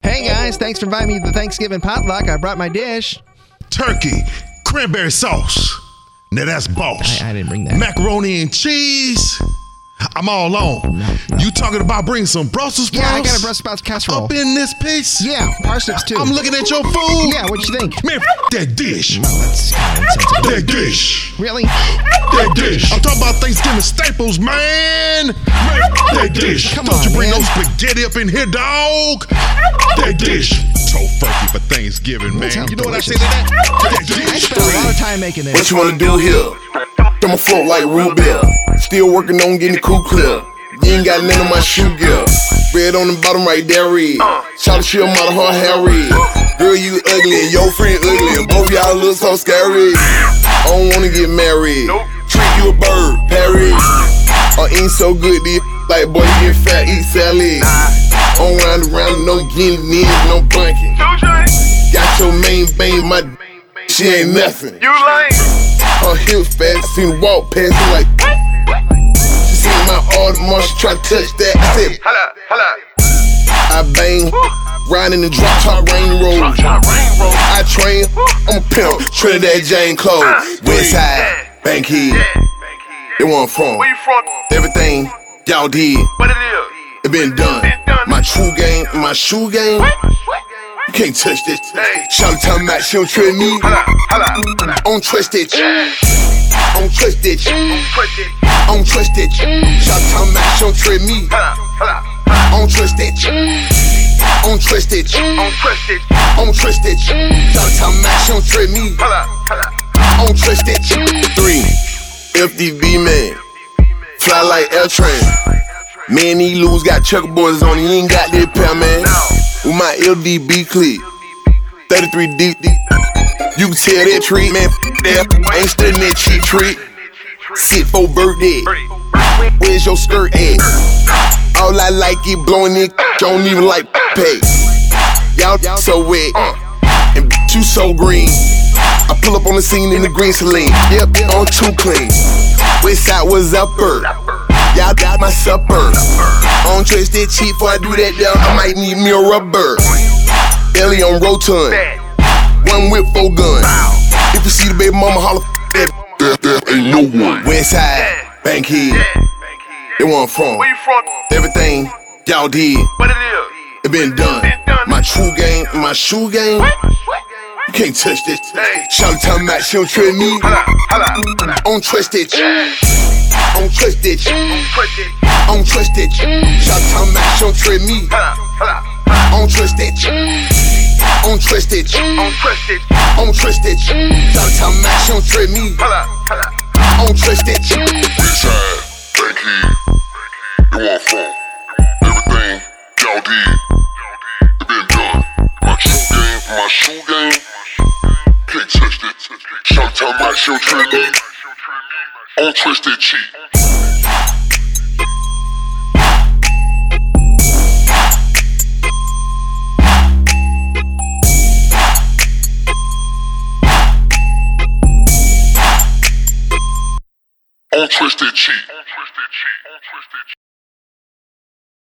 Hey guys, thanks for inviting me to the Thanksgiving potluck. I brought my dish. Turkey, cranberry sauce. Now that's boss. I didn't bring that. Macaroni and cheese. I'm all on. No. You talking about bringing some Brussels sprouts? Yeah, I got a Brussels sprouts casserole. Up in this piece? Yeah, parsnips too. I'm looking at your food. Yeah, what'd you think? Man, that dish. No, that's kind of insensitive. That dish. Really? That dish. I'm talking about Thanksgiving staples, man. That dish. Come Don't on, you bring man. no spaghetti up in here, dog. That dish. So funky for Thanksgiving, man. sounds You know what I say delicious. to that? That I dish. spent a lot of time making this. What you wanna do here? I'ma float like root beer. Still working on getting the cool clear. You ain't got none of my shoe gear. Red on the bottom right there, red. Shout she a model, her hair red. Girl, you ugly and your friend ugly, and both y'all look so scary. I don't wanna get married. Treat you a bird, parry. Or ain't so good, this like boy, you get fat, eat salad. On round around, no guinea, no bunking. Got your main bang, my she ain't nothing. You lame. Her hips fast, seen her walk past me like. She seen my Audemars, she try to touch that. I said, Holla. I bang, riding the drop top rain road. I train, I'm a pimp, Trinidad Jane Cole. Westside, Bankhead, they where I'm from. Where you from? Everything y'all did, What it is? it been done. My true game, my shoe game, you can't touch this. Shout tell me she don't trust me. Holla. I don't trust it. I don't trust it. I don't trust it. Shout tell me she don't trust me. Holla. I don't trust it. I don't trust it. I don't trust it. Shout tell me she don't trust me. Holla. I don't trust it. 3 FDB man, fly like L train. Man, these lose got checkerboards on. He ain't got that pair, man. With my LDB clip, 33 deep. You can tell that treat, man. That ain't studying that cheap treat. Sit for birthday. Where's your skirt at? All I like it blowing it. Don't even like pay. Y'all so wet, and you so green. I pull up on the scene in the green saline. Yep, on too clean. Westside was upper. Y'all got my supper. I don't trust that cheap before I do that, though. I might need me a rubber. Belly on rotund. One whip, 4 gun. If you see the baby mama holler, that ain't no one. Westside, Bankhead, they where I'm from. Where you from? Everything y'all did, What it is? it been done. My true game, my shoe game, you can't touch this. Shout tell me she don't trust me. Holla. I don't trust it. I don't trust it. I don't trust it. Shout tell me she don't trust me. Holla. I don't trust it. I don't trust it. I don't trust it. Shout tell me she don't trust me. Holla. I don't trust it. Westside, Bankhead, they where I'm from. Everything y'all did, it been done. My shoe game, can't touch that. Shout tell me she don't trust me. I don't trust that cheat. I don't trust that cheat.